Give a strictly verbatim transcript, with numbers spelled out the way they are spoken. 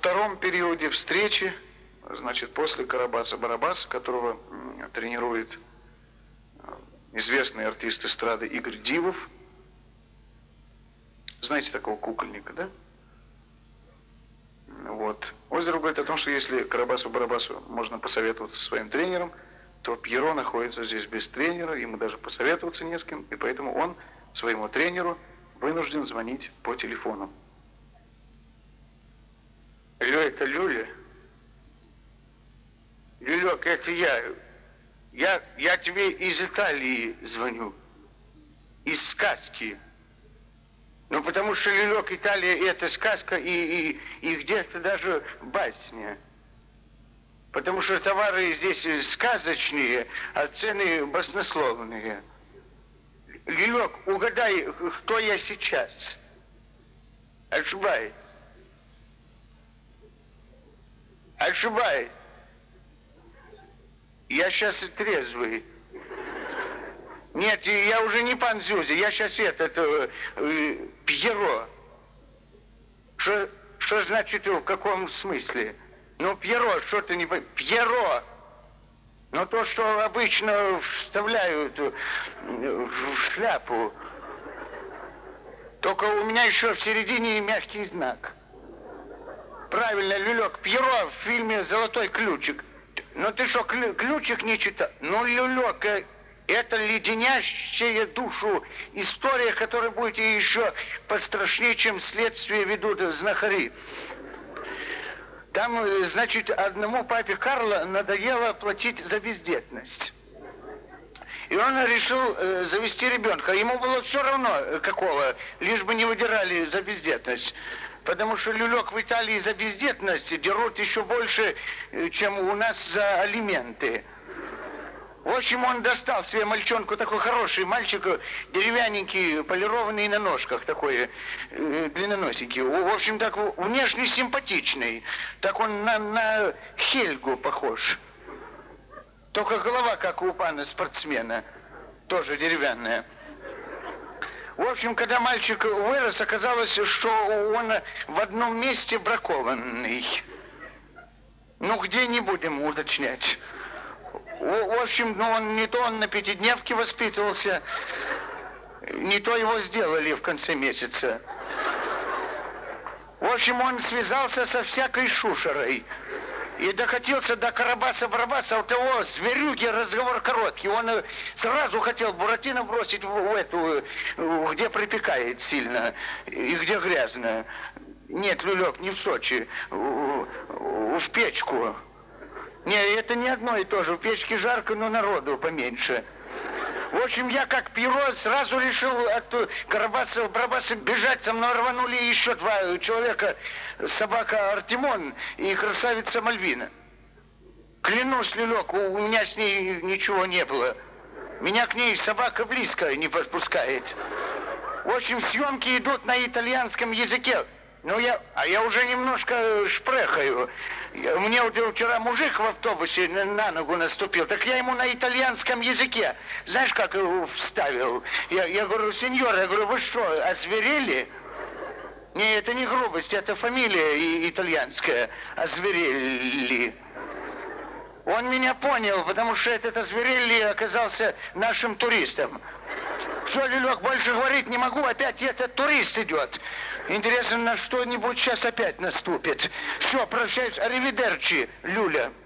втором периоде встречи, значит, после Карабаса-Барабаса, которого тренирует известный артист эстрады Игорь Дивов. Знаете такого кукольника, да? Вот. Озеров говорит о том, что если Карабасу-Барабасу можно посоветоваться со своим тренером, то Пьеро находится здесь без тренера, ему даже посоветоваться не с кем, и поэтому он своему тренеру вынужден звонить по телефону. Алло, это Люля? Люлек, это я. я. Я тебе из Италии звоню. Из сказки. Ну, потому что, Люлек, Италия – это сказка и, и, и где-то даже басня. Потому что товары здесь сказочные, а цены баснословные. Люлек, угадай, кто я сейчас? Ошибается. Ошибается. Я сейчас трезвый. Нет, я уже не пан Зюзи, я сейчас это, это э, Пьеро. Что, что значит, в каком смысле? Ну, Пьеро, что ты не понимаешь? Пьеро! Ну, то, что обычно вставляют в шляпу. Только у меня еще в середине мягкий знак. Правильно, Люлек, Пьеро в фильме «Золотой ключик». Ну, ты что, ключик не читал? Ну, Люлек, это леденящая душу история, которая будет еще пострашнее, чем следствие ведут знахари. Там, значит, одному папе Карло надоело платить за бездетность. И он решил э, завести ребенка. Ему было все равно, какого, лишь бы не выдирали за бездетность. Потому что, Люлек, в Италии за бездетность дерут еще больше, чем у нас за алименты. В общем, он достал себе мальчонку, такой хороший мальчик, деревянненький, полированный на ножках, такой э, длинноносенький. В общем, так внешне симпатичный. Так он на, на Хельгу похож. Только голова, как у пана спортсмена, тоже деревянная. В общем, когда мальчик вырос, оказалось, что он в одном месте бракованный. Ну, где не будем уточнять. В общем, ну, он не то он на пятидневке воспитывался, не то его сделали в конце месяца. В общем, он связался со всякой шушерой. И докатился до Карабаса-Барабаса, у того зверюги разговор короткий. Он сразу хотел Буратино бросить в, в эту, где припекает сильно и где грязно. Нет, Люлек, не в Сочи, в, в печку. Не, это не одно и то же. В печке жарко, но народу поменьше. В общем, я как Пьеро сразу решил от Карабаса-Барабаса бежать. Со мной рванули еще два человека. Собака Артемон и красавица Мальвина. Клянусь, Люлек, у меня с ней ничего не было. Меня к ней собака близко не подпускает. В общем, съемки идут на итальянском языке. Ну, я, а я уже немножко шпрехаю. Мне вот вчера мужик в автобусе на ногу наступил, так я ему на итальянском языке, знаешь, как вставил? Я, я говорю, сеньор, я говорю, вы что, озверели? Не, это не грубость, это фамилия итальянская, озверели. Он меня понял, потому что этот озверели оказался нашим туристом. Все, Люлек, больше говорить не могу, опять этот турист идет. Интересно, на что-нибудь сейчас опять наступит. Все, прощаюсь, аривидерчи, Люля.